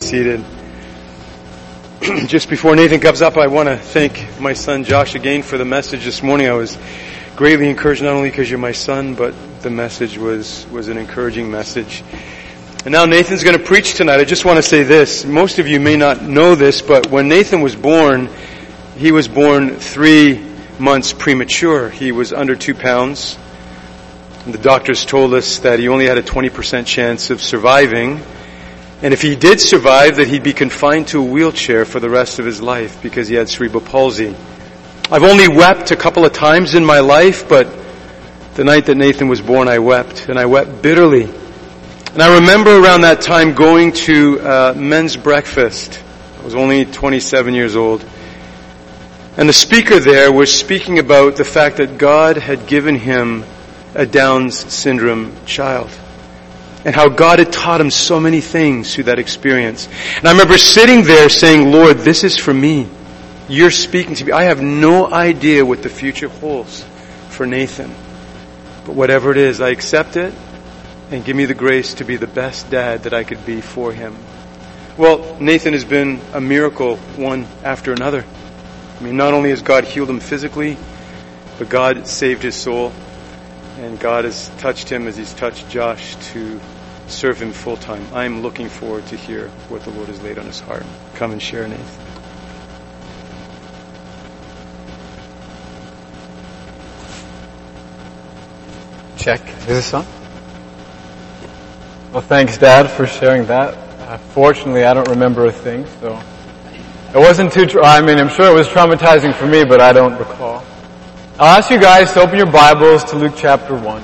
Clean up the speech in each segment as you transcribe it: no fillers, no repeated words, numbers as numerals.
seated. Just before Nathan comes up, I want to thank my son Josh again for the message this morning. I was greatly encouraged, not only because you're my son, but the message was an encouraging message. And now Nathan's going to preach tonight. I just want to say this. Most of you may not know this, but when Nathan was born, he was born 3 months premature. He was under 2 pounds. And the doctors told us that he only had a 20% chance of surviving. And if he did survive, that he'd be confined to a wheelchair for the rest of his life because he had cerebral palsy. I've only wept a couple of times in my life, but the night that Nathan was born, I wept, and I wept bitterly. And I remember around that time going to men's breakfast. I was only 27 years old. And the speaker there was speaking about the fact that God had given him a Down's syndrome child, and how God had taught him so many things through that experience. And I remember sitting there saying, Lord, this is for me. You're speaking to me. I have no idea what the future holds for Nathan. But whatever it is, I accept it, and give me the grace to be the best dad that I could be for him. Well, Nathan has been a miracle, one after another. I mean, not only has God healed him physically, but God saved his soul. And God has touched him as he's touched Josh to serve him full time. I'm looking forward to hear what the Lord has laid on his heart. Come and share, Nathan. Check. Is this on? Well, thanks, Dad, for sharing that. Fortunately, I don't remember a thing, so it wasn't too. I'm sure it was traumatizing for me, but I don't recall. I'll ask you guys to open your Bibles to Luke chapter 1.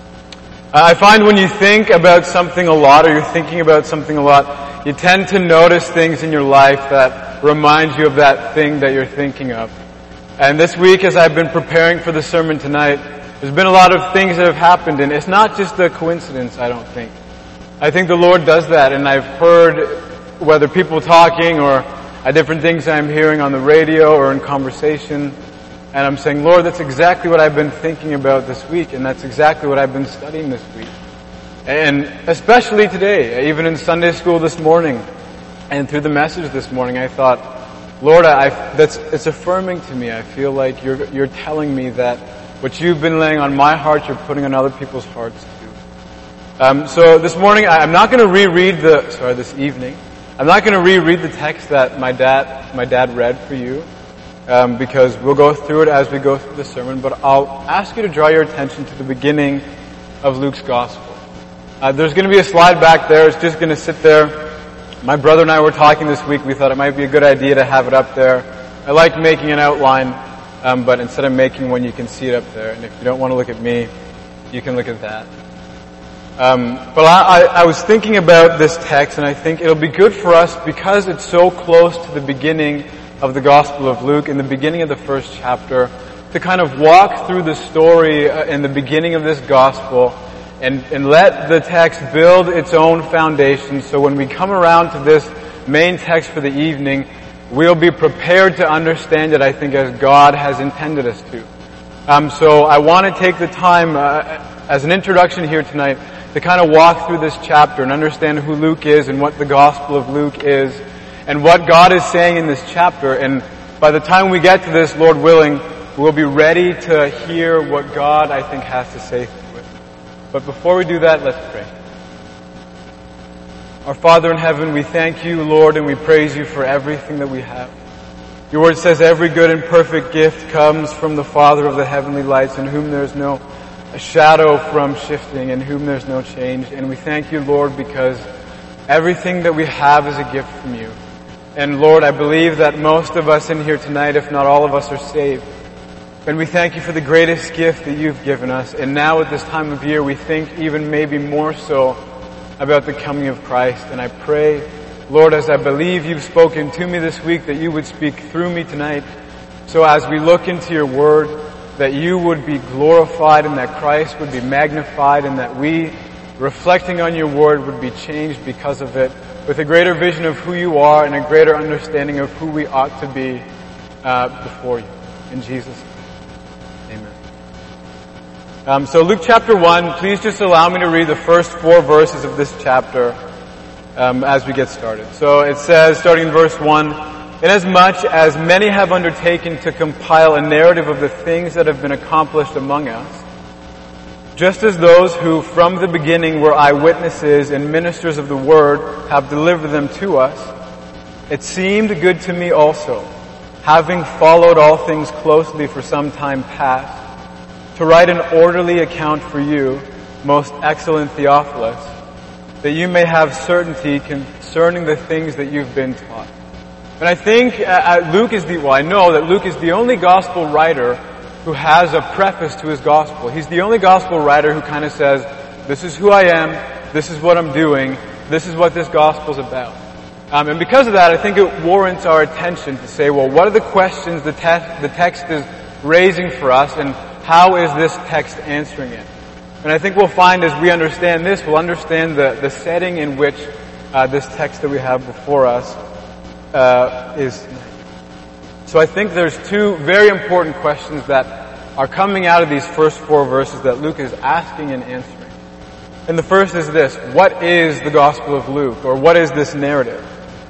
I find when you think about something a lot, or you're thinking about something a lot, you tend to notice things in your life that remind you of that thing that you're thinking of. And this week, as I've been preparing for the sermon tonight, there's been a lot of things that have happened, and it's not just a coincidence, I don't think. I think the Lord does that, and I've heard, whether people talking or different things I'm hearing on the radio or in conversation, and I'm saying, Lord, that's exactly what I've been thinking about this week, and that's exactly what I've been studying this week. And especially today, even in Sunday school this morning, and through the message this morning, I thought, Lord, it's affirming to me. I feel like you're telling me that what you've been laying on my heart, you're putting on other people's hearts too. So this morning, I'm not going to this evening, I'm not going to reread the text that my dad read for you. Because we'll go through it as we go through the sermon, but I'll ask you to draw your attention to the beginning of Luke's Gospel. There's going to be a slide back there. It's just going to sit there. My brother and I were talking this week. We thought it might be a good idea to have it up there. I like making an outline, but instead of making one, you can see it up there. And if you don't want to look at me, you can look at that. But I was thinking about this text, and I think it'll be good for us because it's so close to the beginning of the Gospel of Luke, in the beginning of the first chapter, to kind of walk through the story in the beginning of this Gospel and let the text build its own foundation, so when we come around to this main text for the evening, we'll be prepared to understand it, I think, as God has intended us to. So I want to take the time as an introduction here tonight to kind of walk through this chapter and understand who Luke is and what the Gospel of Luke is, and what God is saying in this chapter. And by the time we get to this, Lord willing, we'll be ready to hear what God, I think, has to say through it. But before we do that, let's pray. Our Father in heaven, we thank you, Lord, and we praise you for everything that we have. Your word says every good and perfect gift comes from the Father of the heavenly lights, in whom there's no shadow from shifting, in whom there's no change. And we thank you, Lord, because everything that we have is a gift from you. And Lord, I believe that most of us in here tonight, if not all of us, are saved. And we thank you for the greatest gift that you've given us. And now at this time of year, we think even maybe more so about the coming of Christ. And I pray, Lord, as I believe you've spoken to me this week, that you would speak through me tonight. So as we look into your word, that you would be glorified and that Christ would be magnified, and that we, reflecting on your word, would be changed because of it, with a greater vision of who you are and a greater understanding of who we ought to be before you. In Jesus' name, amen. So Luke chapter 1, please just allow me to read the first 4 verses of this chapter. as we get started. So it says, starting in verse 1, "Inasmuch as many have undertaken to compile a narrative of the things that have been accomplished among us, just as those who from the beginning were eyewitnesses and ministers of the word have delivered them to us, it seemed good to me also, having followed all things closely for some time past, to write an orderly account for you, most excellent Theophilus, that you may have certainty concerning the things that you've been taught." And I think I know that Luke is the only gospel writer who has a preface to his gospel. He's the only gospel writer who kind of says, this is who I am, this is what I'm doing, this is what this gospel's about. And because of that, I think it warrants our attention to say, well, what are the questions the text is raising for us, and how is this text answering it? And I think we'll find as we understand this, we'll understand the setting in which this text that we have before us is. So I think there's two very important questions that are coming out of these first 4 verses that Luke is asking and answering. And the first is this: what is the Gospel of Luke, or what is this narrative?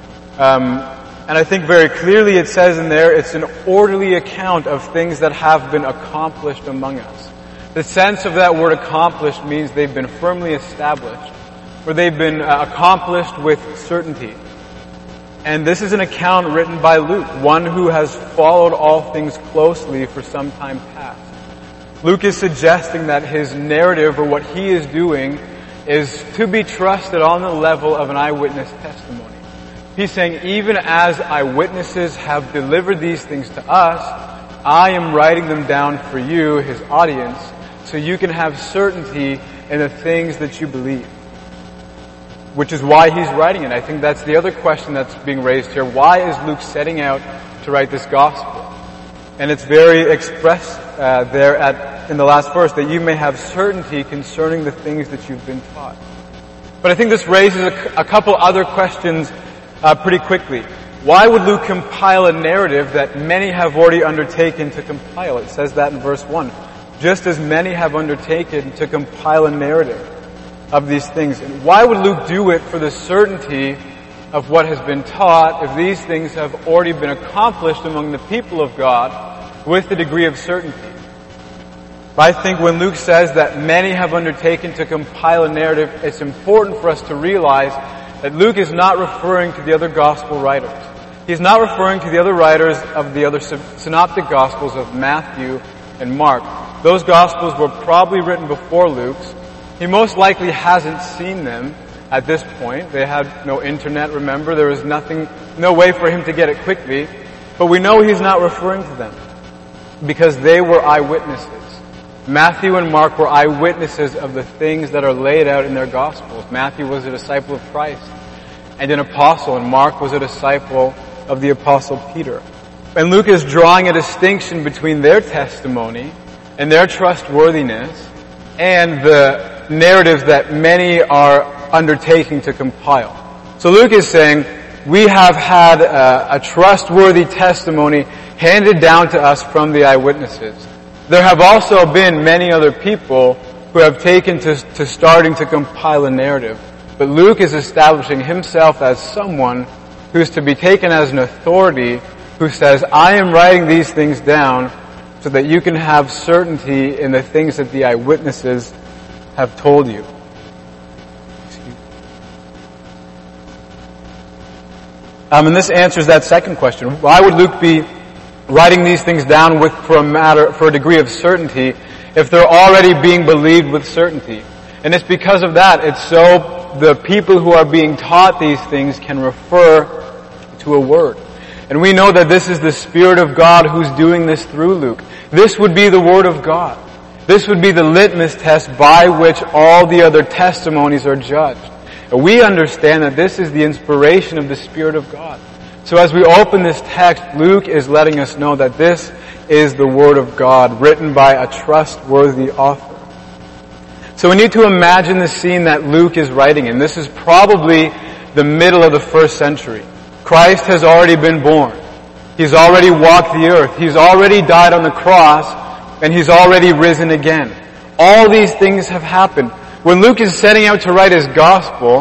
And I think very clearly it says in there, it's an orderly account of things that have been accomplished among us. The sense of that word accomplished means they've been firmly established, or they've been accomplished with certainty. And this is an account written by Luke, one who has followed all things closely for some time past. Luke is suggesting that his narrative, or what he is doing, is to be trusted on the level of an eyewitness testimony. He's saying, even as eyewitnesses have delivered these things to us, I am writing them down for you, his audience, so you can have certainty in the things that you believe. Which is why he's writing it. I think that's the other question that's being raised here. Why is Luke setting out to write this gospel? And it's very expressed in the last verse, that you may have certainty concerning the things that you've been taught. But I think this raises a couple other questions pretty quickly. Why would Luke compile a narrative that many have already undertaken to compile? It says that in verse 1. Just as many have undertaken to compile a narrative of these things. And why would Luke do it for the certainty of what has been taught if these things have already been accomplished among the people of God with the degree of certainty? I think when Luke says that many have undertaken to compile a narrative, it's important for us to realize that Luke is not referring to the other gospel writers. He's not referring to the other writers of the other synoptic gospels of Matthew and Mark. Those gospels were probably written before Luke's. He most likely hasn't seen them at this point. They had no internet, remember. There was no way for him to get it quickly. But we know he's not referring to them because they were eyewitnesses. Matthew and Mark were eyewitnesses of the things that are laid out in their Gospels. Matthew was a disciple of Christ and an apostle, and Mark was a disciple of the Apostle Peter. And Luke is drawing a distinction between their testimony and their trustworthiness and the narratives that many are undertaking to compile. So Luke is saying, we have had a trustworthy testimony handed down to us from the eyewitnesses. There have also been many other people who have taken to starting to compile a narrative. But Luke is establishing himself as someone who's to be taken as an authority who says, I am writing these things down so that you can have certainty in the things that the eyewitnesses have told you. And this answers that second question. Why would Luke be writing these things down for a degree of certainty if they're already being believed with certainty? And it's because of that. It's so the people who are being taught these things can refer to a word. And we know that this is the Spirit of God who's doing this through Luke. This would be the Word of God. This would be the litmus test by which all the other testimonies are judged. And we understand that this is the inspiration of the Spirit of God. So as we open this text, Luke is letting us know that this is the Word of God, written by a trustworthy author. So we need to imagine the scene that Luke is writing in. This is probably the middle of the 1st century. Christ has already been born. He's already walked the earth. He's already died on the cross, and He's already risen again. All these things have happened. When Luke is setting out to write his gospel,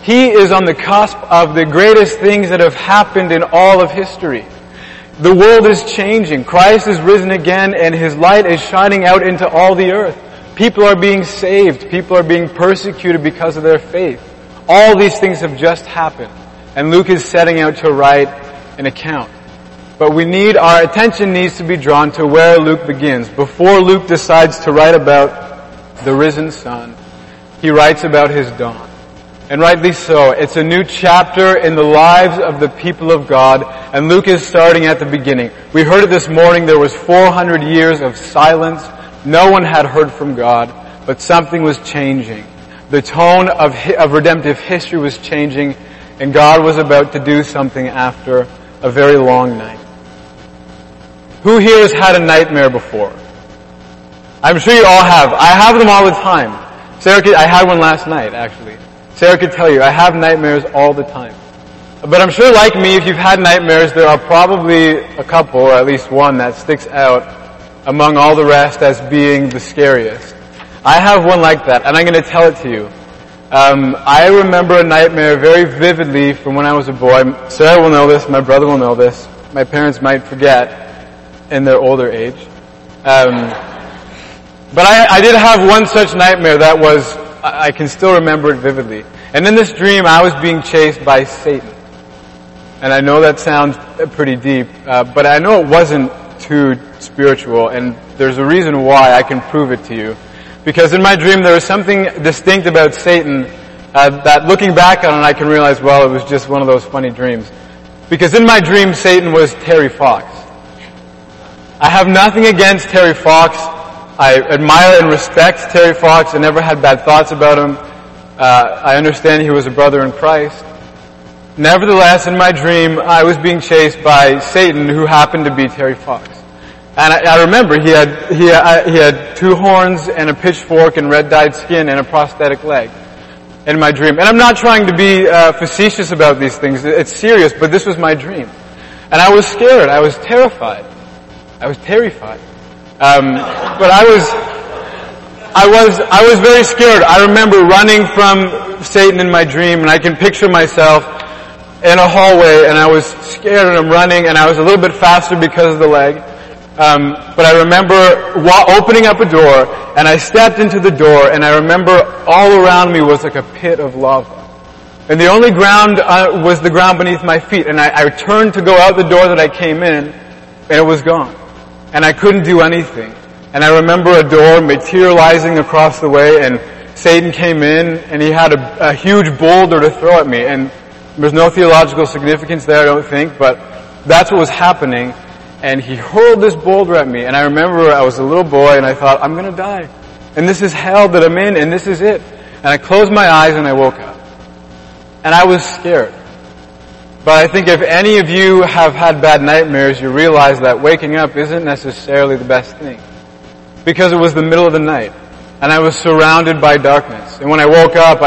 He is on the cusp of the greatest things that have happened in all of history. The world is changing. Christ is risen again, and His light is shining out into all the earth. People are being saved. People are being persecuted because of their faith. All these things have just happened. And Luke is setting out to write an account. But our attention needs to be drawn to where Luke begins. Before Luke decides to write about the risen Son, he writes about His dawn. And rightly so. It's a new chapter in the lives of the people of God, and Luke is starting at the beginning. We heard it this morning. There was 400 years of silence. No one had heard from God, but something was changing. The tone of redemptive history was changing, and God was about to do something after a very long night. Who here has had a nightmare before? I'm sure you all have. I have them all the time. I had one last night, actually. Sarah could tell you, I have nightmares all the time. But I'm sure like me, if you've had nightmares, there are probably a couple, or at least one, that sticks out among all the rest as being the scariest. I have one like that, and I'm going to tell it to you. I remember a nightmare very vividly from when I was a boy. Sarah will know this, my brother will know this. My parents might forget in their older age. But I did have one such nightmare that I can still remember it vividly. And in this dream, I was being chased by Satan. And I know that sounds pretty deep, but I know it wasn't too spiritual, and there's a reason why. I can prove it to you. Because in my dream, there was something distinct about Satan that looking back on it, I can realize, well, it was just one of those funny dreams. Because in my dream, Satan was Terry Fox. I have nothing against Terry Fox. I admire and respect Terry Fox. I never had bad thoughts about him. I understand he was a brother in Christ. Nevertheless, in my dream, I was being chased by Satan, who happened to be Terry Fox. And I remember he had 2 horns and a pitchfork and red-dyed skin and a prosthetic leg in my dream. And I'm not trying to be facetious about these things. It's serious, but this was my dream. And I was scared. I was terrified. I was terrified. But I was very scared. I remember running from Satan in my dream, and I can picture myself in a hallway, and I was scared, and I'm running, and I was a little bit faster because of the leg. But I remember opening up a door, and I stepped into the door, and I remember all around me was like a pit of lava. And the only ground was the ground beneath my feet, and I turned to go out the door that I came in, and it was gone. And I couldn't do anything. And I remember a door materializing across the way, and Satan came in, and he had a huge boulder to throw at me. And there's no theological significance there, I don't think, but that's what was happening. And he hurled this boulder at me, and I remember I was a little boy, and I thought, I'm gonna die. And this is hell that I'm in, and this is it. And I closed my eyes, and I woke up. And I was scared. But I think if any of you have had bad nightmares, you realize that waking up isn't necessarily the best thing. Because it was the middle of the night, and I was surrounded by darkness. And when I woke up,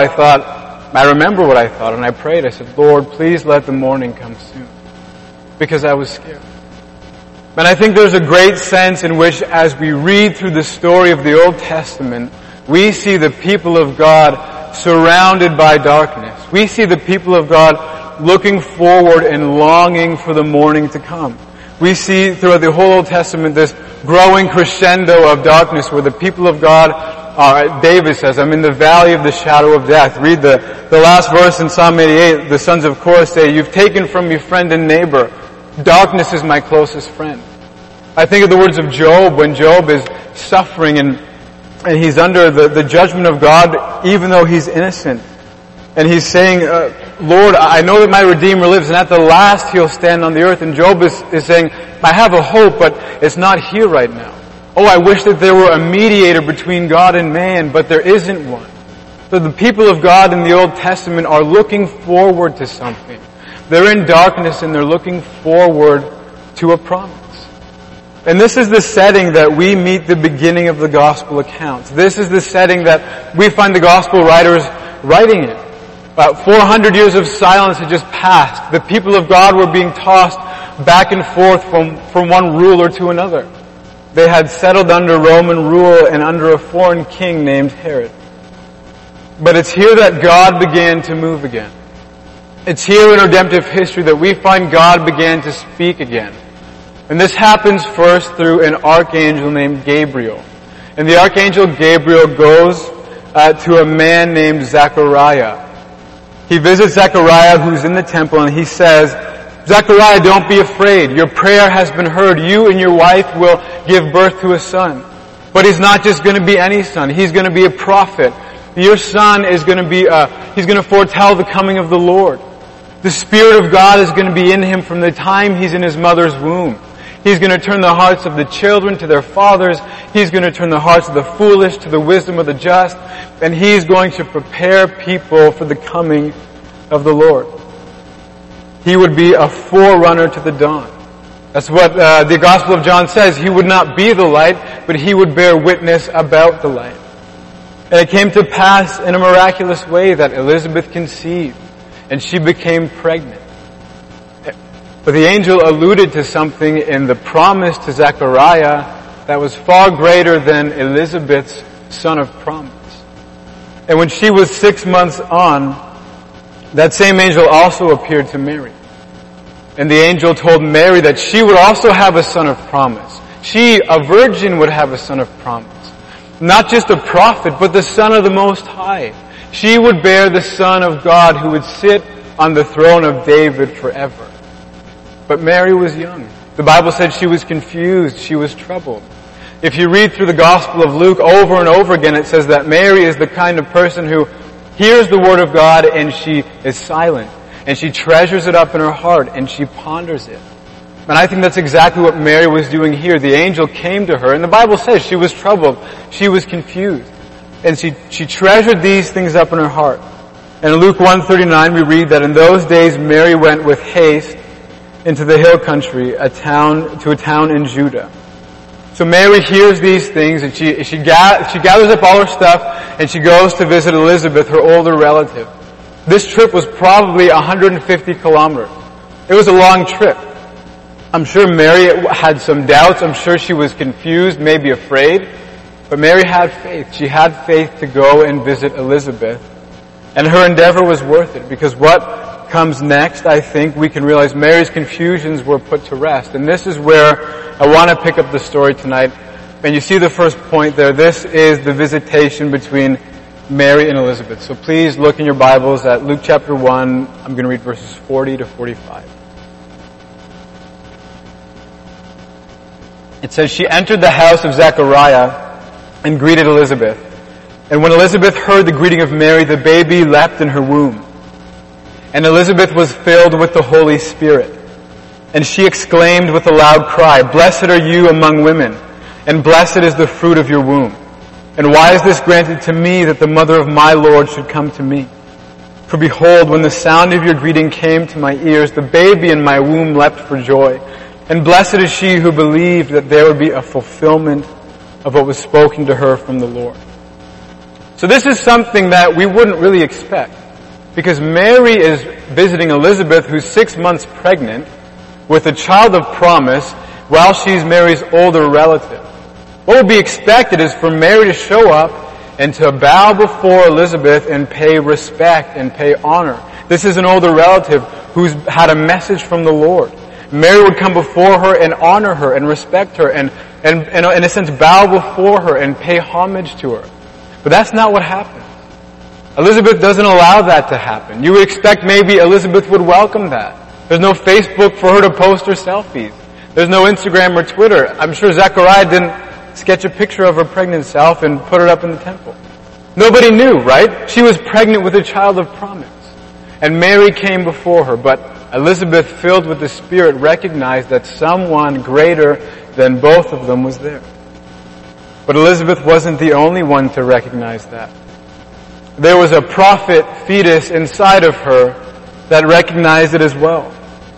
I remember what I thought, and I prayed. I said, Lord, please let the morning come soon. Because I was scared. And I think there's a great sense in which, as we read through the story of the Old Testament, we see the people of God surrounded by darkness. We see the people of God looking forward and longing for the morning to come. We see throughout the whole Old Testament this growing crescendo of darkness where the people of God are, David says, I'm in the valley of the shadow of death. Read the last verse in Psalm 88. The sons of Korah say, you've taken from me friend and neighbor. Darkness is my closest friend. I think of the words of Job when Job is suffering and he's under the judgment of God even though he's innocent. And he's saying, Lord, I know that my Redeemer lives, and at the last he'll stand on the earth. And Job is saying, I have a hope, but it's not here right now. Oh, I wish that there were a mediator between God and man, but there isn't one. So the people of God in the Old Testament are looking forward to something. They're in darkness and they're looking forward to a promise. And this is the setting that we meet the beginning of the gospel accounts. This is the setting that we find the gospel writers writing in. About 400 years of silence had just passed. The people of God were being tossed back and forth from one ruler to another. They had settled under Roman rule and under a foreign king named Herod. But it's here that God began to move again. It's here in redemptive history that we find God began to speak again. And this happens first through an archangel named Gabriel. And the archangel Gabriel goes to a man named Zechariah. He visits Zechariah, who's in the temple, and he says, Zechariah, don't be afraid. Your prayer has been heard. You and your wife will give birth to a son. But he's not just going to be any son. He's going to be a prophet. Your son is going to be, he's going to foretell the coming of the Lord. The Spirit of God is going to be in him from the time he's in his mother's womb. He's going to turn the hearts of the children to their fathers. He's going to turn the hearts of the foolish to the wisdom of the just. And he's going to prepare people for the coming of the Lord. He would be a forerunner to the dawn. That's what the Gospel of John says. He would not be the light, but he would bear witness about the light. And it came to pass in a miraculous way that Elizabeth conceived, and she became pregnant. But the angel alluded to something in the promise to Zechariah that was far greater than Elizabeth's son of promise. And when she was 6 months on, that same angel also appeared to Mary. And the angel told Mary that she would also have a son of promise. She, a virgin, would have a son of promise. Not just a prophet, but the Son of the Most High. She would bear the Son of God who would sit on the throne of David forever. But Mary was young. The Bible said she was confused, she was troubled. If you read through the Gospel of Luke over and over again, it says that Mary is the kind of person who hears the Word of God and she is silent. And she treasures it up in her heart and she ponders it. And I think that's exactly what Mary was doing here. The angel came to her and the Bible says she was troubled. She was confused. And she treasured these things up in her heart. And in Luke 1:39 we read that in those days Mary went with haste into the hill country, to a town in Judah. So Mary hears these things and she gathers up all her stuff and she goes to visit Elizabeth, her older relative. This trip was probably 150 kilometers. It was a long trip. I'm sure Mary had some doubts. I'm sure she was confused, maybe afraid. But Mary had faith. She had faith to go and visit Elizabeth. And her endeavor was worth it because what comes next, I think we can realize Mary's confusions were put to rest. And this is where I want to pick up the story tonight. And you see the first point there. This is the visitation between Mary and Elizabeth. So please look in your Bibles at Luke chapter 1. I'm going to read verses 40 to 45. It says, she entered the house of Zechariah and greeted Elizabeth. And when Elizabeth heard the greeting of Mary, the baby leapt in her womb. And Elizabeth was filled with the Holy Spirit. And she exclaimed with a loud cry, blessed are you among women, and blessed is the fruit of your womb. And why is this granted to me that the mother of my Lord should come to me? For behold, when the sound of your greeting came to my ears, the baby in my womb leapt for joy. And blessed is she who believed that there would be a fulfillment of what was spoken to her from the Lord. So this is something that we wouldn't really expect. Because Mary is visiting Elizabeth, who's 6 months pregnant, with a child of promise, while she's Mary's older relative. What would be expected is for Mary to show up and to bow before Elizabeth and pay respect and pay honor. This is an older relative who's had a message from the Lord. Mary would come before her and honor her and respect her and in a sense bow before her and pay homage to her. But that's not what happened. Elizabeth doesn't allow that to happen. You would expect maybe Elizabeth would welcome that. There's no Facebook for her to post her selfies. There's no Instagram or Twitter. I'm sure Zechariah didn't sketch a picture of her pregnant self and put it up in the temple. Nobody knew, right? She was pregnant with a child of promise. And Mary came before her, but Elizabeth, filled with the Spirit, recognized that someone greater than both of them was there. But Elizabeth wasn't the only one to recognize that. There was a prophet fetus inside of her that recognized it as well.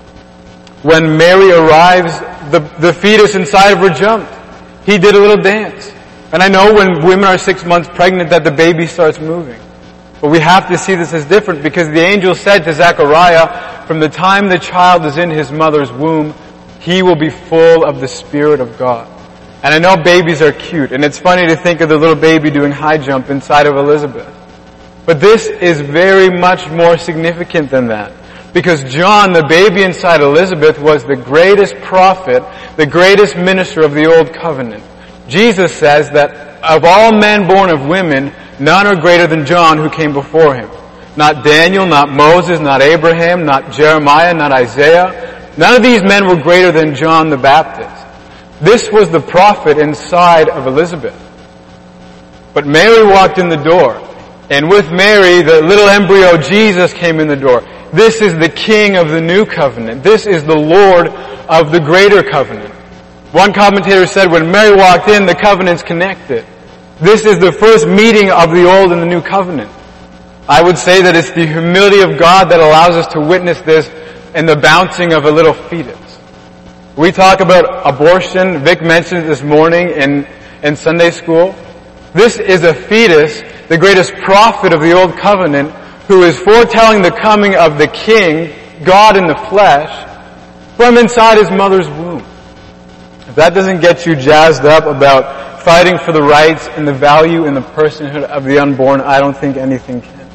When Mary arrives, the fetus inside of her jumped. He did a little dance. And I know when women are 6 months pregnant that the baby starts moving. But we have to see this as different because the angel said to Zechariah, from the time the child is in his mother's womb, he will be full of the Spirit of God. And I know babies are cute, and it's funny to think of the little baby doing high jump inside of Elizabeth. But this is very much more significant than that. Because John, the baby inside Elizabeth, was the greatest prophet, the greatest minister of the Old Covenant. Jesus says that of all men born of women, none are greater than John who came before him. Not Daniel, not Moses, not Abraham, not Jeremiah, not Isaiah. None of these men were greater than John the Baptist. This was the prophet inside of Elizabeth. But Mary walked in the door. And with Mary, the little embryo Jesus came in the door. This is the King of the New Covenant. This is the Lord of the Greater Covenant. One commentator said when Mary walked in, the covenants connected. This is the first meeting of the Old and the New Covenant. I would say that it's the humility of God that allows us to witness this in the bouncing of a little fetus. We talk about abortion. Vic mentioned it this morning in Sunday school. This is a fetus, the greatest prophet of the Old Covenant, who is foretelling the coming of the King, God in the flesh, from inside his mother's womb. If that doesn't get you jazzed up about fighting for the rights and the value and the personhood of the unborn, I don't think anything can.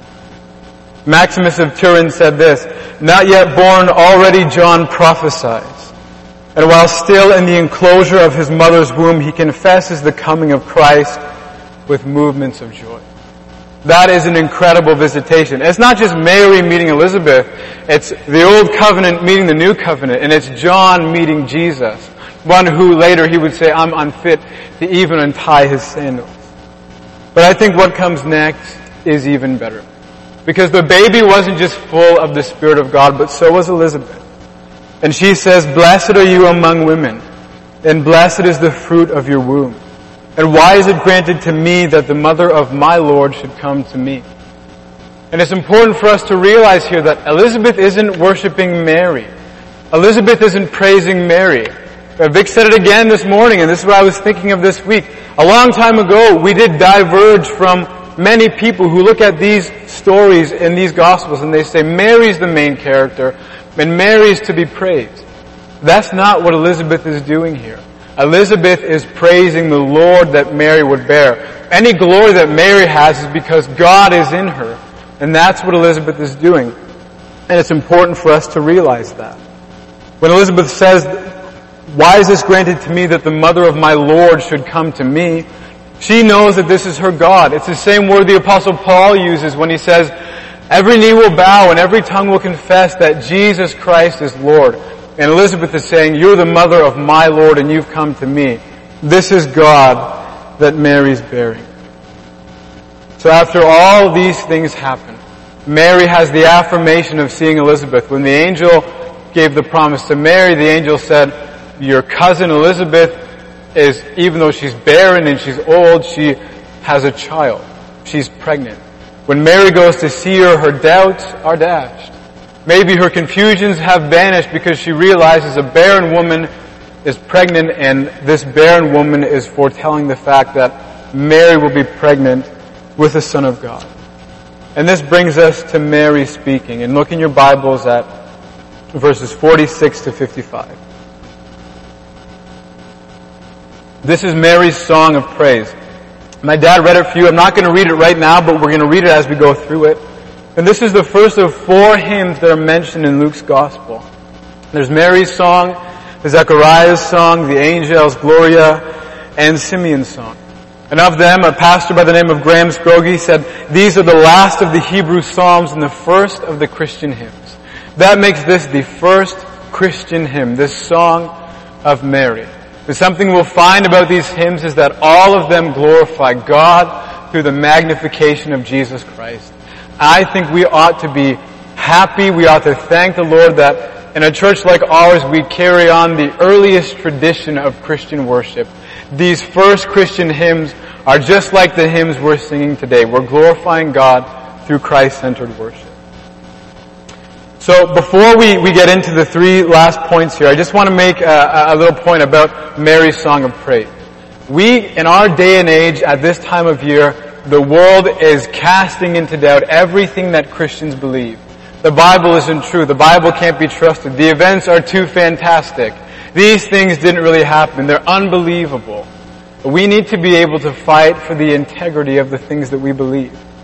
Maximus of Turin said this, "Not yet born, already John prophesies. And while still in the enclosure of his mother's womb, he confesses the coming of Christ with movements of joy." That is an incredible visitation. It's not just Mary meeting Elizabeth. It's the Old Covenant meeting the New Covenant. And it's John meeting Jesus. One who later he would say, "I'm unfit to even untie his sandals." But I think what comes next is even better. Because the baby wasn't just full of the Spirit of God, but so was Elizabeth. And she says, "Blessed are you among women, and blessed is the fruit of your womb. And why is it granted to me that the mother of my Lord should come to me?" And it's important for us to realize here that Elizabeth isn't worshiping Mary. Elizabeth isn't praising Mary. Vic said it again this morning, and this is what I was thinking of this week. A long time ago, we did diverge from many people who look at these stories in these Gospels and they say Mary's the main character and Mary's to be praised. That's not what Elizabeth is doing here. Elizabeth is praising the Lord that Mary would bear. Any glory that Mary has is because God is in her. And that's what Elizabeth is doing. And it's important for us to realize that. When Elizabeth says, "Why is this granted to me that the mother of my Lord should come to me?" she knows that this is her God. It's the same word the Apostle Paul uses when he says, "Every knee will bow and every tongue will confess that Jesus Christ is Lord." And Elizabeth is saying, "You're the mother of my Lord and you've come to me." This is God that Mary's bearing. So after all these things happen, Mary has the affirmation of seeing Elizabeth. When the angel gave the promise to Mary, the angel said, "Your cousin Elizabeth is, even though she's barren and she's old, she has a child. She's pregnant." When Mary goes to see her, her doubts are dashed. Maybe her confusions have vanished because she realizes a barren woman is pregnant and this barren woman is foretelling the fact that Mary will be pregnant with the Son of God. And this brings us to Mary speaking. And look in your Bibles at verses 46 to 55. This is Mary's song of praise. My dad read it for you. I'm not going to read it right now, but we're going to read it as we go through it. And this is the first of 4 hymns that are mentioned in Luke's Gospel. There's Mary's song, the Zechariah's song, the Angel's Gloria, and Simeon's song. And of them, a pastor by the name of Graham Scroggie said, "These are the last of the Hebrew Psalms and the first of the Christian hymns." That makes this the first Christian hymn, this song of Mary. And something we'll find about these hymns is that all of them glorify God through the magnification of Jesus Christ. I think we ought to be happy, we ought to thank the Lord that in a church like ours we carry on the earliest tradition of Christian worship. These first Christian hymns are just like the hymns we're singing today. We're glorifying God through Christ-centered worship. So before we get into the 3 last points here, I just want to make a little point about Mary's song of praise. We, in our day and age, at this time of year, the world is casting into doubt everything that Christians believe. The Bible isn't true. The Bible can't be trusted. The events are too fantastic. These things didn't really happen. They're unbelievable. But we need to be able to fight for the integrity of the things that we believe.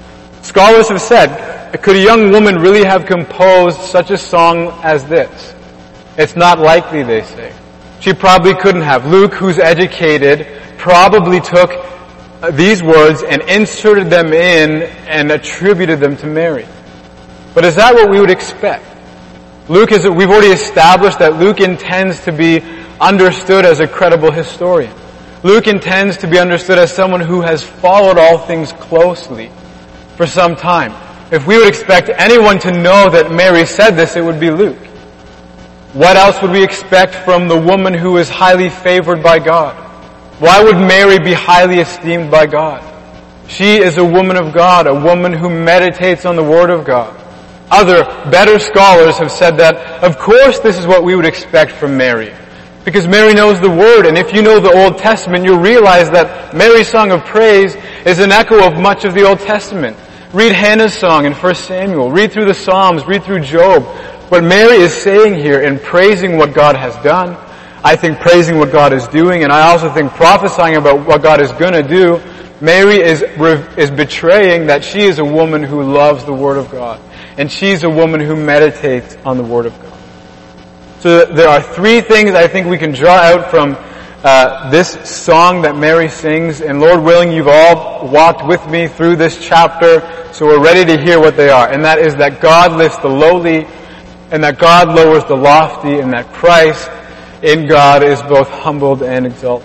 Scholars have said, could a young woman really have composed such a song as this? It's not likely, they say. She probably couldn't have. Luke, who's educated, probably took these words and inserted them in and attributed them to Mary. But is that what we would expect? We've already established that Luke intends to be understood as a credible historian. Luke intends to be understood as someone who has followed all things closely for some time. If we would expect anyone to know that Mary said this, it would be Luke. What else would we expect from the woman who is highly favored by God? Why would Mary be highly esteemed by God? She is a woman of God, a woman who meditates on the Word of God. Other, better scholars have said that, of course, this is what we would expect from Mary. Because Mary knows the Word, and if you know the Old Testament, you'll realize that Mary's song of praise is an echo of much of the Old Testament. Read Hannah's song in 1 Samuel. Read through the Psalms. Read through Job. What Mary is saying here in praising what God has done, I think praising what God is doing, and I also think prophesying about what God is going to do, Mary is betraying that she is a woman who loves the Word of God. And she's a woman who meditates on the Word of God. So there are three things I think we can draw out from this song that Mary sings. And Lord willing, you've all walked with me through this chapter, so we're ready to hear what they are. And that is that God lifts the lowly, and that God lowers the lofty, and that Christ in God is both humbled and exalted.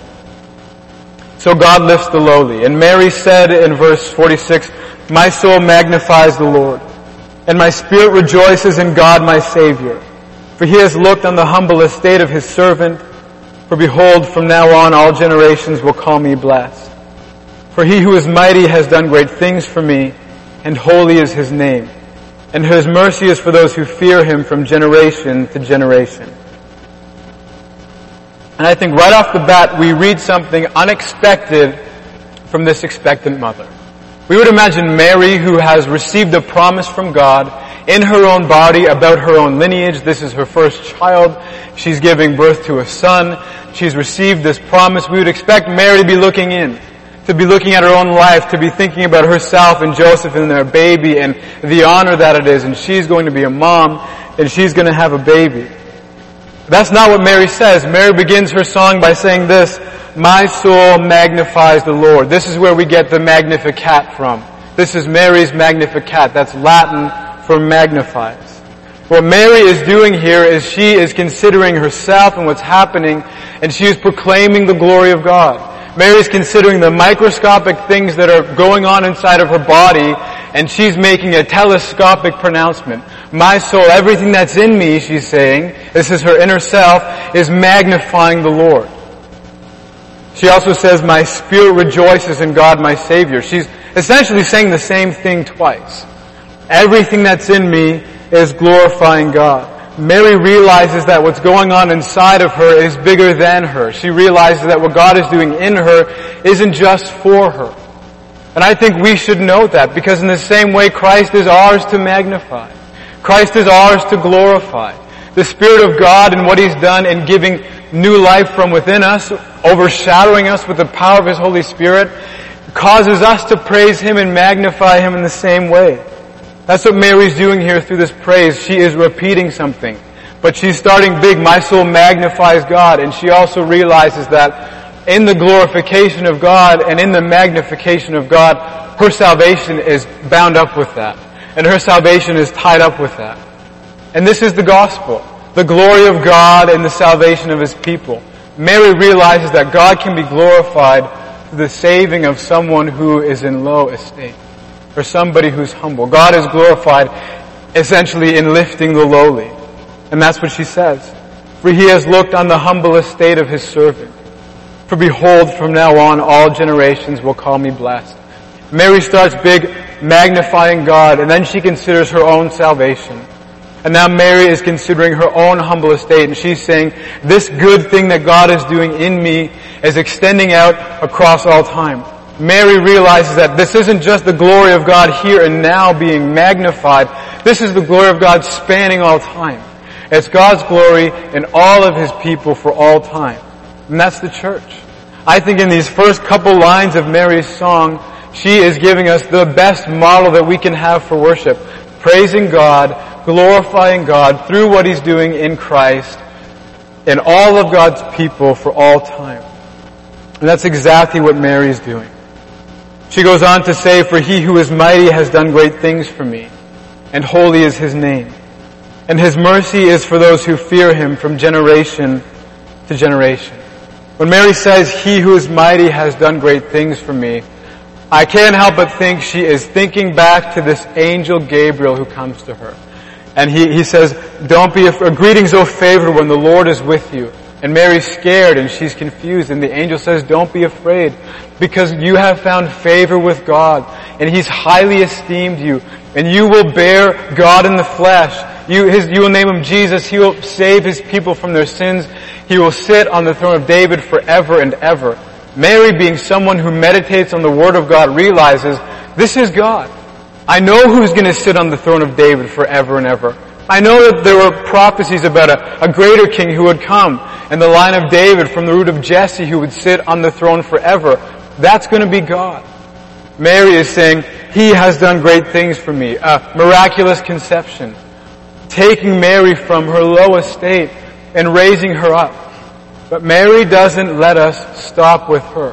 So God lifts the lowly. And Mary said in verse 46, "My soul magnifies the Lord, and my spirit rejoices in God my Savior. For he has looked on the humble estate of his servant. For behold, from now on all generations will call me blessed. For he who is mighty has done great things for me, and holy is his name. And his mercy is for those who fear him from generation to generation." And I think right off the bat we read something unexpected from this expectant mother. We would imagine Mary, who has received a promise from God in her own body about her own lineage. This is her first child. She's giving birth to a son. She's received this promise. We would expect Mary to be looking in, to be looking at her own life, to be thinking about herself and Joseph and their baby and the honor that it is. And she's going to be a mom, and she's going to have a baby. That's not what Mary says. Mary begins her song by saying this, "My soul magnifies the Lord." This is where we get the Magnificat from. This is Mary's Magnificat. That's Latin for magnifies. What Mary is doing here is she is considering herself and what's happening, and she is proclaiming the glory of God. Mary is considering the microscopic things that are going on inside of her body, and she's making a telescopic pronouncement. My soul, everything that's in me, she's saying, this is her inner self, is magnifying the Lord. She also says, my spirit rejoices in God my Savior. She's essentially saying the same thing twice. Everything that's in me is glorifying God. Mary realizes that what's going on inside of her is bigger than her. She realizes that what God is doing in her isn't just for her. And I think we should know that, because in the same way Christ is ours to magnify. Christ is ours to glorify. The Spirit of God and what He's done in giving new life from within us, overshadowing us with the power of His Holy Spirit, causes us to praise Him and magnify Him in the same way. That's what Mary's doing here through this praise. She is repeating something. But she's starting big. My soul magnifies God. And she also realizes that in the glorification of God and in the magnification of God, her salvation is bound up with that. And her salvation is tied up with that. And this is the gospel. The glory of God and the salvation of His people. Mary realizes that God can be glorified through the saving of someone who is in low estate. Or somebody who's humble. God is glorified essentially in lifting the lowly. And that's what she says. For He has looked on the humble estate of His servant. For behold, from now on all generations will call me blessed. Mary starts big, magnifying God, and then she considers her own salvation. And now Mary is considering her own humble estate, and she's saying, this good thing that God is doing in me is extending out across all time. Mary realizes that this isn't just the glory of God here and now being magnified. This is the glory of God spanning all time. It's God's glory in all of His people for all time. And that's the church. I think in these first couple lines of Mary's song, she is giving us the best model that we can have for worship. Praising God, glorifying God through what He's doing in Christ and all of God's people for all time. And that's exactly what Mary's doing. She goes on to say, "For He who is mighty has done great things for me, and holy is His name. And His mercy is for those who fear Him from generation to generation." When Mary says, "He who is mighty has done great things for me," I can't help but think she is thinking back to this angel Gabriel who comes to her. And he says, "Don't be afraid. Greetings, O favored one, the Lord is with you." And Mary's scared and she's confused. And the angel says, "Don't be afraid, because you have found favor with God, and He's highly esteemed you, and you will bear God in the flesh. You will name Him Jesus. He will save His people from their sins. He will sit on the throne of David forever and ever." Mary, being someone who meditates on the Word of God, realizes, this is God. I know who's going to sit on the throne of David forever and ever. I know that there were prophecies about a greater king who would come, and the line of David from the root of Jesse who would sit on the throne forever. That's going to be God. Mary is saying, He has done great things for me. A miraculous conception. Taking Mary from her low estate and raising her up. But Mary doesn't let us stop with her.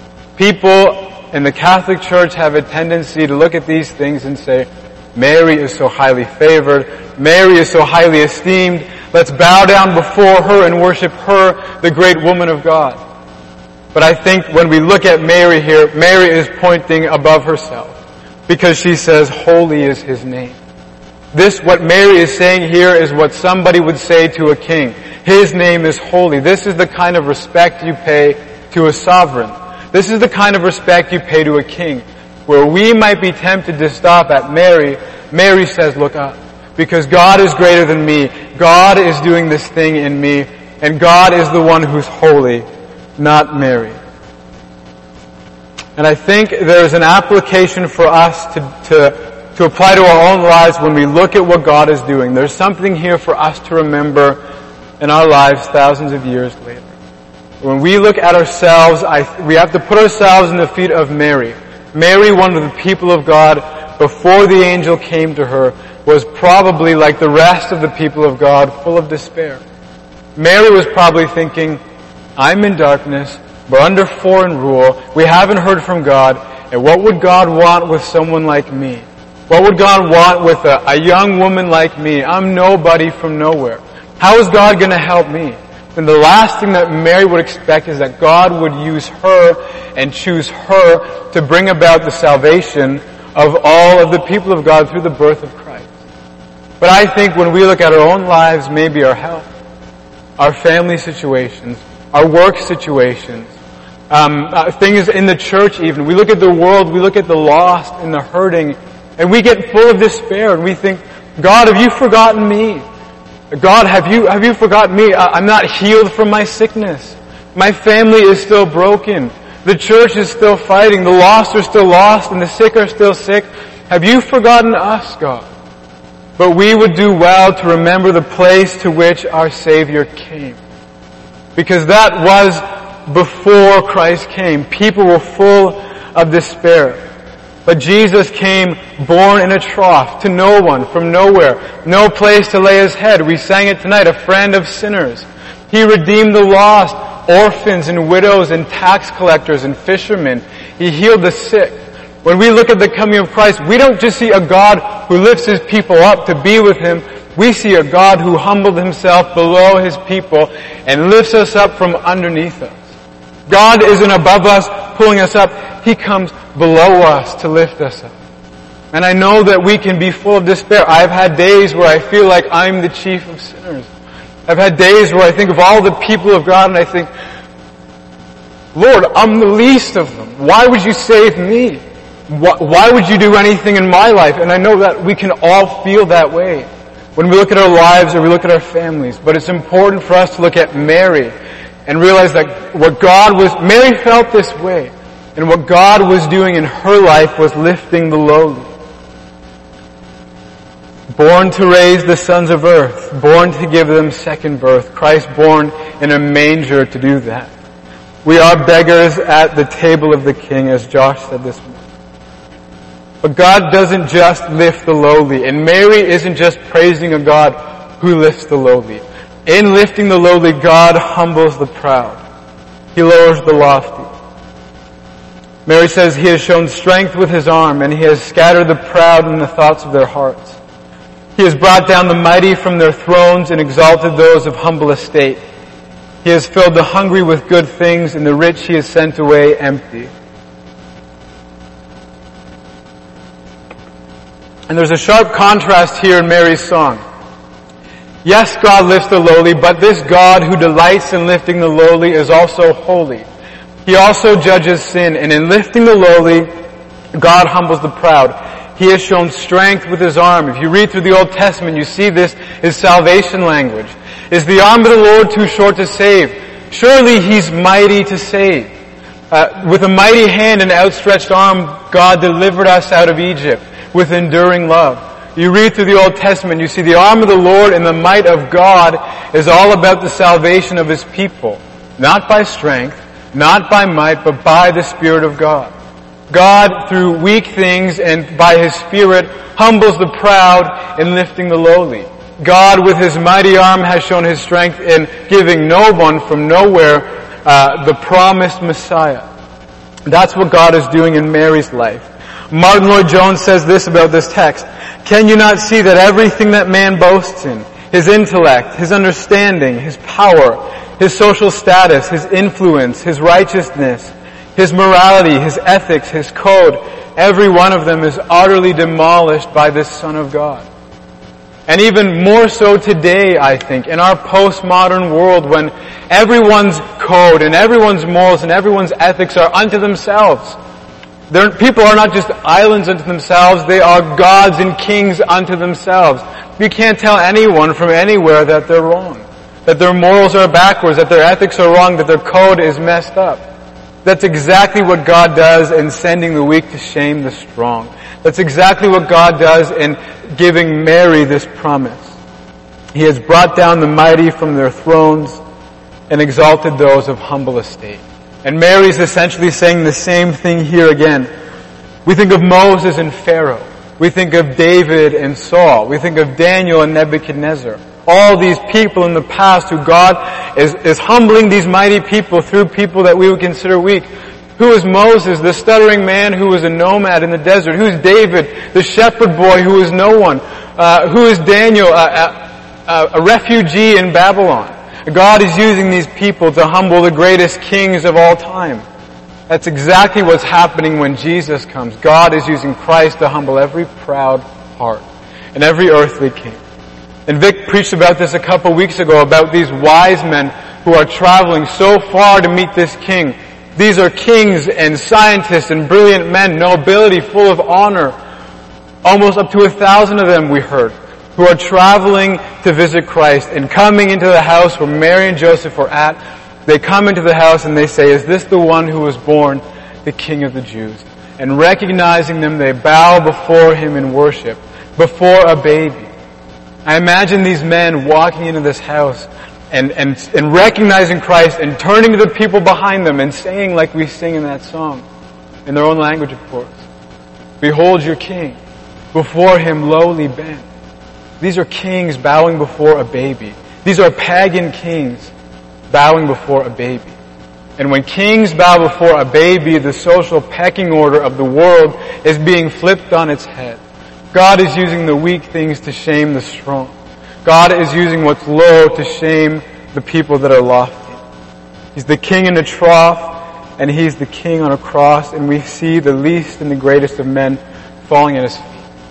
People in the Catholic Church have a tendency to look at these things and say, Mary is so highly favored. Mary is so highly esteemed. Let's bow down before her and worship her, the great woman of God. But I think when we look at Mary here, Mary is pointing above herself, because she says, holy is His name. What Mary is saying here is what somebody would say to a king. His name is holy. This is the kind of respect you pay to a sovereign. This is the kind of respect you pay to a king. Where we might be tempted to stop at Mary, Mary says, look up. Because God is greater than me. God is doing this thing in me. And God is the one who's holy, not Mary. And I think there's an application for us to apply to our own lives when we look at what God is doing. There's something here for us to remember in our lives thousands of years later. When we look at ourselves, we have to put ourselves in the feet of Mary. Mary, one of the people of God, before the angel came to her, was probably like the rest of the people of God, full of despair. Mary was probably thinking, I'm in darkness, we're under foreign rule, we haven't heard from God, and what would God want with someone like me? What would God want with a young woman like me? I'm nobody from nowhere. How is God going to help me? And the last thing that Mary would expect is that God would use her and choose her to bring about the salvation of all of the people of God through the birth of Christ. But I think when we look at our own lives, maybe our health, our family situations, our work situations, things in the church even, we look at the world, we look at the lost and the hurting, and we get full of despair and we think, God, have you forgotten me? God, have you forgotten me? I'm not healed from my sickness. My family is still broken. The church is still fighting. The lost are still lost and the sick are still sick. Have you forgotten us, God? But we would do well to remember the place to which our Savior came. Because that was before Christ came. People were full of despair. But Jesus came born in a trough to no one, from nowhere, no place to lay His head. We sang it tonight, a friend of sinners. He redeemed the lost, orphans and widows and tax collectors and fishermen. He healed the sick. When we look at the coming of Christ, we don't just see a God who lifts His people up to be with Him. We see a God who humbled Himself below His people and lifts us up from underneath us. God isn't above us, pulling us up. He comes below us to lift us up. And I know that we can be full of despair. I've had days where I feel like I'm the chief of sinners. I've had days where I think of all the people of God and I think, Lord, I'm the least of them. Why would you save me? Why would you do anything in my life? And I know that we can all feel that way when we look at our lives or we look at our families. But it's important for us to look at Mary and realize that Mary felt this way. And what God was doing in her life was lifting the lowly. Born to raise the sons of earth, born to give them second birth, Christ born in a manger to do that. We are beggars at the table of the King, as Josh said this morning. But God doesn't just lift the lowly, and Mary isn't just praising a God who lifts the lowly. In lifting the lowly, God humbles the proud. He lowers the lofty. Mary says, He has shown strength with His arm, and He has scattered the proud in the thoughts of their hearts. He has brought down the mighty from their thrones and exalted those of humble estate. He has filled the hungry with good things, and the rich He has sent away empty. And there's a sharp contrast here in Mary's song. Yes, God lifts the lowly, but this God who delights in lifting the lowly is also holy. He also judges sin, and in lifting the lowly, God humbles the proud. He has shown strength with His arm. If you read through the Old Testament, you see this is salvation language. Is the arm of the Lord too short to save? Surely He's mighty to save. With a mighty hand and outstretched arm, God delivered us out of Egypt with enduring love. You read through the Old Testament, you see the arm of the Lord and the might of God is all about the salvation of His people. Not by strength, not by might, but by the Spirit of God. God, through weak things and by His Spirit, humbles the proud in lifting the lowly. God, with His mighty arm, has shown His strength in giving no one from nowhere the promised Messiah. That's what God is doing in Mary's life. Martin Lloyd-Jones says this about this text. Can you not see that everything that man boasts in, his intellect, his understanding, his power, his social status, his influence, his righteousness, his morality, his ethics, his code, every one of them is utterly demolished by this Son of God? And even more so today, I think, in our postmodern world when everyone's code and everyone's morals and everyone's ethics are unto themselves. People are not just islands unto themselves, they are gods and kings unto themselves. You can't tell anyone from anywhere that they're wrong, that their morals are backwards, that their ethics are wrong, that their code is messed up. That's exactly what God does in sending the weak to shame the strong. That's exactly what God does in giving Mary this promise. He has brought down the mighty from their thrones and exalted those of humble estate. And Mary's essentially saying the same thing here again. We think of Moses and Pharaoh. We think of David and Saul. We think of Daniel and Nebuchadnezzar. All these people in the past who God is humbling these mighty people through people that we would consider weak. Who is Moses, the stuttering man who was a nomad in the desert? Who is David, the shepherd boy who is no one? Who is Daniel, a refugee in Babylon? God is using these people to humble the greatest kings of all time. That's exactly what's happening when Jesus comes. God is using Christ to humble every proud heart and every earthly king. And Vic preached about this a couple weeks ago, about these wise men who are traveling so far to meet this king. These are kings and scientists and brilliant men, nobility, full of honor. Almost up to 1,000 of them, we heard, who are traveling to visit Christ and coming into the house where Mary and Joseph were at. They come into the house and they say, is this the one who was born, the King of the Jews? And recognizing them, they bow before Him in worship, before a baby. I imagine these men walking into this house and recognizing Christ and turning to the people behind them and saying like we sing in that song, in their own language of course, behold your King, before Him lowly bend. These are kings bowing before a baby. These are pagan kings bowing before a baby. And when kings bow before a baby, the social pecking order of the world is being flipped on its head. God is using the weak things to shame the strong. God is using what's low to shame the people that are lofty. He's the king in a trough, and He's the king on a cross, and we see the least and the greatest of men falling at His feet.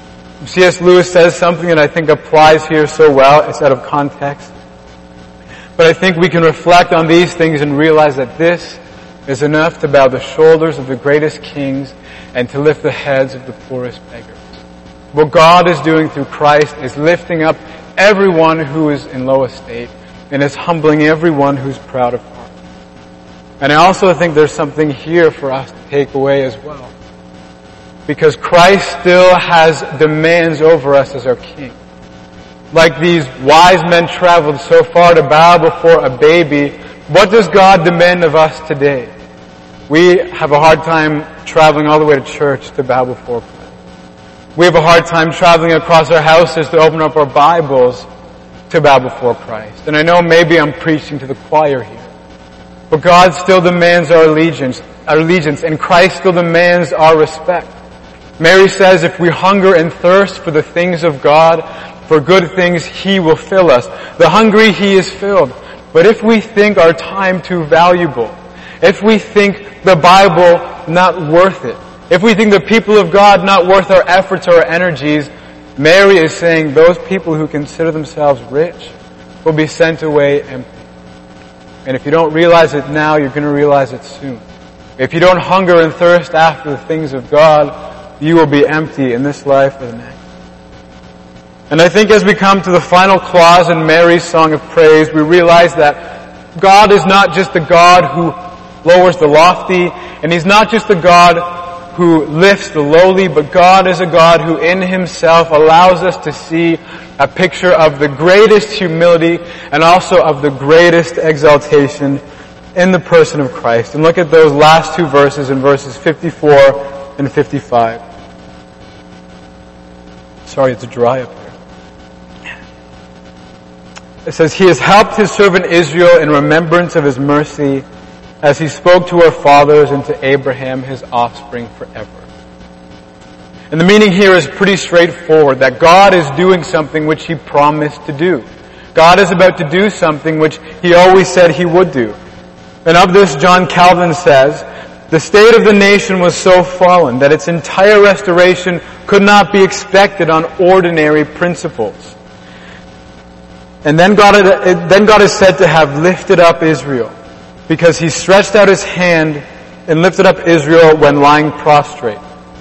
C.S. Lewis says something that I think applies here so well. It's out of context. But I think we can reflect on these things and realize that this is enough to bow the shoulders of the greatest kings and to lift the heads of the poorest beggars. What God is doing through Christ is lifting up everyone who is in low estate and is humbling everyone who's proud of heart. And I also think there's something here for us to take away as well. Because Christ still has demands over us as our King. Like these wise men traveled so far to bow before a baby, what does God demand of us today? We have a hard time traveling all the way to church to bow before Christ. We have a hard time traveling across our houses to open up our Bibles to bow before Christ. And I know maybe I'm preaching to the choir here, but God still demands our allegiance, and Christ still demands our respect. Mary says if we hunger and thirst for the things of God, for good things, He will fill us. The hungry He is filled. But if we think our time too valuable, if we think the Bible not worth it, if we think the people of God not worth our efforts or our energies, Mary is saying those people who consider themselves rich will be sent away empty. And if you don't realize it now, you're going to realize it soon. If you don't hunger and thirst after the things of God, you will be empty in this life or the next. And I think as we come to the final clause in Mary's song of praise, we realize that God is not just the God who lowers the lofty, and He's not just the God who lifts the lowly, but God is a God who in Himself allows us to see a picture of the greatest humility and also of the greatest exaltation in the person of Christ. And look at those last two verses in verses 54 and 55. Sorry, it's dry up here. It says, He has helped His servant Israel in remembrance of His mercy, as He spoke to our fathers and to Abraham, His offspring forever. And the meaning here is pretty straightforward, that God is doing something which He promised to do. God is about to do something which He always said He would do. And of this, John Calvin says, the state of the nation was so fallen that its entire restoration could not be expected on ordinary principles. And then God is said to have lifted up Israel, because He stretched out His hand and lifted up Israel when lying prostrate.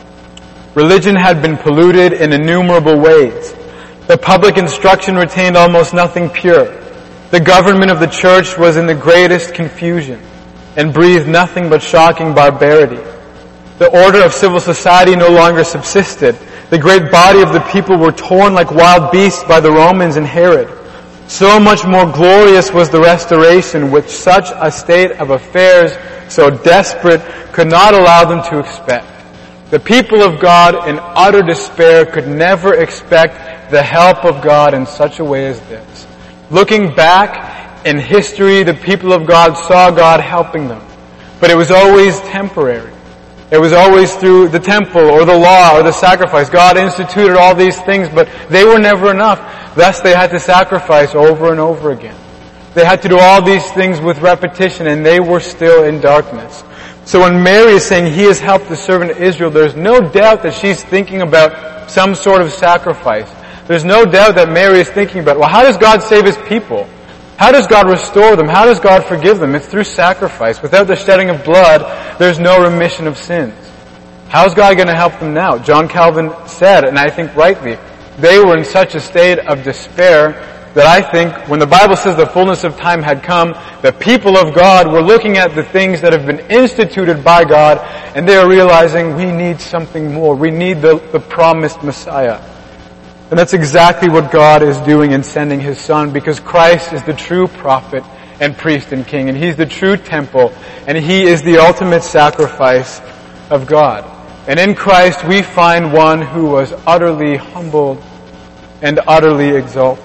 Religion had been polluted in innumerable ways. The public instruction retained almost nothing pure. The government of the church was in the greatest confusion and breathed nothing but shocking barbarity. The order of civil society no longer subsisted. The great body of the people were torn like wild beasts by the Romans and Herod. So much more glorious was the restoration which such a state of affairs so desperate could not allow them to expect. The people of God in utter despair could never expect the help of God in such a way as this. Looking back in history, the people of God saw God helping them, but it was always temporary. It was always through the temple or the law or the sacrifice. God instituted all these things, but they were never enough. Thus they had to sacrifice over and over again. They had to do all these things with repetition, and they were still in darkness. So when Mary is saying He has helped the servant Israel, there's no doubt that she's thinking about some sort of sacrifice. There's no doubt that Mary is thinking about, well, how does God save His people? How does God restore them? How does God forgive them? It's through sacrifice. Without the shedding of blood, there's no remission of sins. How's God going to help them now? John Calvin said, and I think rightly, they were in such a state of despair that I think when the Bible says the fullness of time had come, the people of God were looking at the things that have been instituted by God, and they are realizing we need something more. We need the promised Messiah. And that's exactly what God is doing in sending His Son, because Christ is the true prophet and priest and king, and He's the true temple, and He is the ultimate sacrifice of God. And in Christ we find one who was utterly humbled and utterly exalted.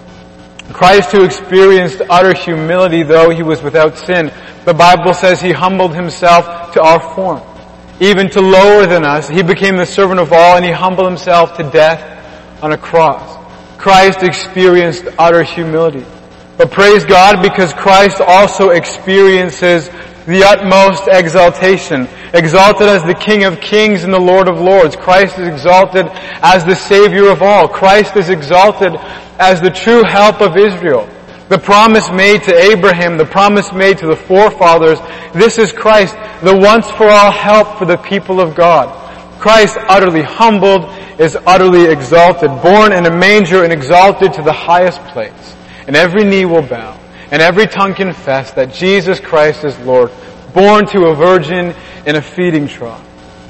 Christ, who experienced utter humility though He was without sin, the Bible says He humbled Himself to our form. Even to lower than us, He became the servant of all, and He humbled Himself to death on a cross. Christ experienced utter humility. But praise God, because Christ also experiences the utmost exaltation. Exalted as the King of Kings and the Lord of Lords. Christ is exalted as the Savior of all. Christ is exalted as the true help of Israel. The promise made to Abraham, the promise made to the forefathers, this is Christ, the once for all help for the people of God. Christ, utterly humbled, is utterly exalted, born in a manger and exalted to the highest place. And every knee will bow, and every tongue confess that Jesus Christ is Lord, born to a virgin in a feeding trough.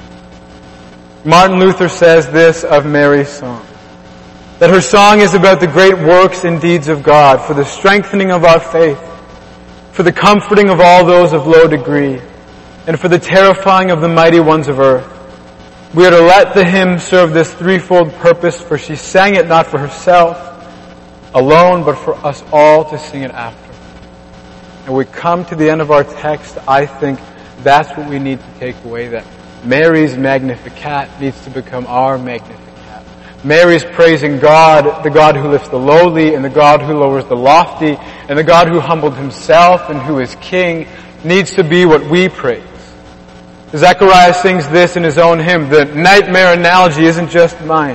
Martin Luther says this of Mary's song, that her song is about the great works and deeds of God, for the strengthening of our faith, for the comforting of all those of low degree, and for the terrifying of the mighty ones of earth. We are to let the hymn serve this threefold purpose, for she sang it not for herself alone, but for us all to sing it after. And we come to the end of our text, I think that's what we need to take away, that Mary's Magnificat needs to become our Magnificat. Mary's praising God, the God who lifts the lowly, and the God who lowers the lofty, and the God who humbled himself and who is king, needs to be what we praise. Zechariah sings this in his own hymn. The nightmare analogy isn't just mine.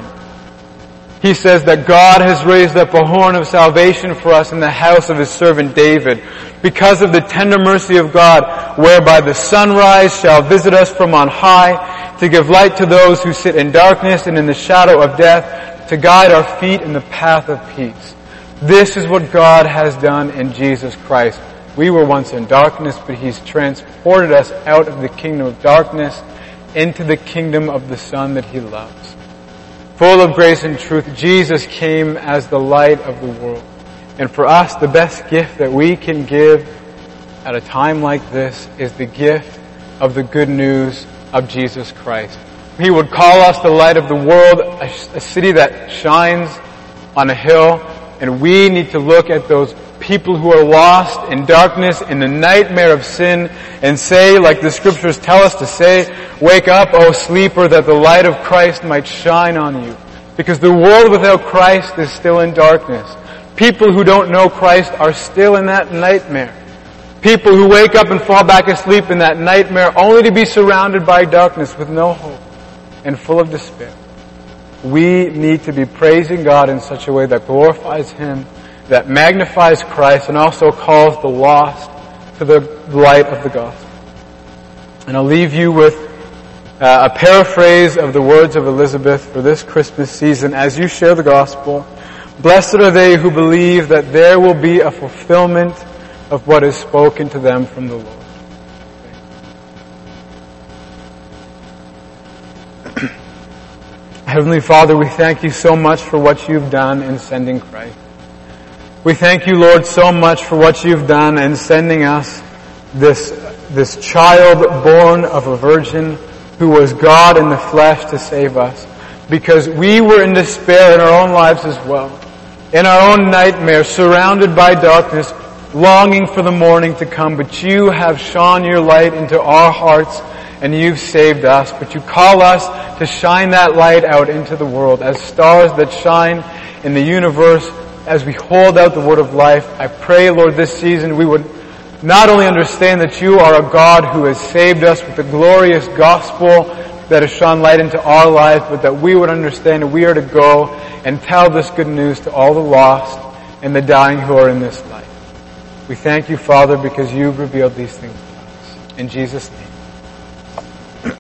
He says that God has raised up a horn of salvation for us in the house of his servant David, because of the tender mercy of God, whereby the sunrise shall visit us from on high, to give light to those who sit in darkness and in the shadow of death, to guide our feet in the path of peace. This is what God has done in Jesus Christ. We were once in darkness, but he's transported us out of the kingdom of darkness into the kingdom of the Son that he loves. Full of grace and truth, Jesus came as the light of the world. And for us, the best gift that we can give at a time like this is the gift of the good news of Jesus Christ. He would call us the light of the world, a city that shines on a hill, and we need to look at those people who are lost in darkness, in the nightmare of sin, and say, like the scriptures tell us to say, "Wake up, O sleeper, that the light of Christ might shine on you." Because the world without Christ is still in darkness. People who don't know Christ are still in that nightmare. People who wake up and fall back asleep in that nightmare only to be surrounded by darkness with no hope and full of despair. We need to be praising God in such a way that glorifies him, that magnifies Christ, and also calls the lost to the light of the gospel. And I'll leave you with a paraphrase of the words of Elizabeth for this Christmas season as you share the gospel. Blessed are they who believe that there will be a fulfillment of what is spoken to them from the Lord. Heavenly Father, we thank you so much for what you've done in sending Christ. We thank you, Lord, so much for what you've done in sending us this child born of a virgin who was God in the flesh to save us. Because we were in despair in our own lives as well. In our own nightmare, surrounded by darkness, longing for the morning to come. But you have shone your light into our hearts and you've saved us. But you call us to shine that light out into the world as stars that shine in the universe as we hold out the word of life. I pray, Lord, this season we would not only understand that you are a God who has saved us with the glorious gospel that has shone light into our life, but that we would understand that we are to go and tell this good news to all the lost and the dying who are in this life. We thank you, Father, because you've revealed these things to us. In Jesus' name.